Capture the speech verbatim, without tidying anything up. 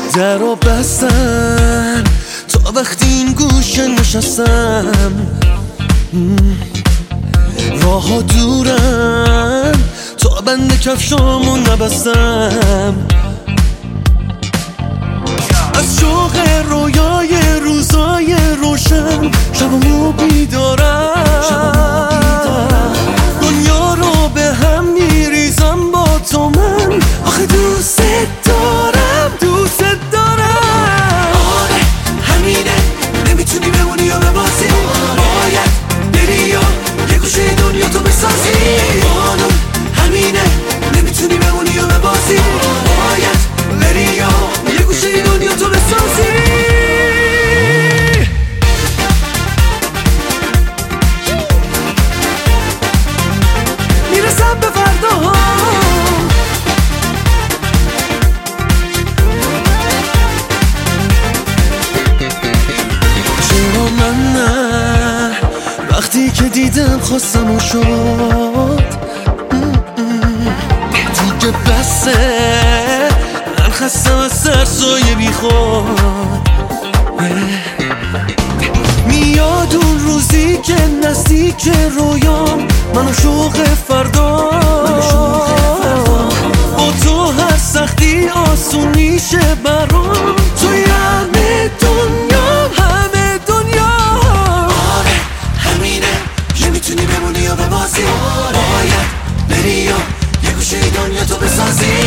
در رو بستن تا وقتی این گوشه نشستم، راه ها دورن تا بند کفشامو نبستم. از شوق رویای روزای روشن شبمو بیدارم، دنیا رو به هم میریزم با تو من، آخه دوست دارم دوست دارم. آره همینه، نمیتونی بمونی یا ببازی، باید بری یا یه گوشه دنیا تو بسازی. قانون همینه، نمیتونی بمونی یا ببازی، باید بری یا یه گوشه دنیا تو بسازی. میرسم به فردا چرا من نه، وقتی که دیدم خواستم و شد دیگه بسه، من خستم از سرسایه بی خود. میاد اون روزی که نزدیک رویام، من و شوق فردا با تو هر سختی آسون میشه برام، توی همه دنیا همه دنیا. آره همینه، نمیتونی بمونی یا ببازی، باید بری یا یه گوشه دنیا تو بسازی.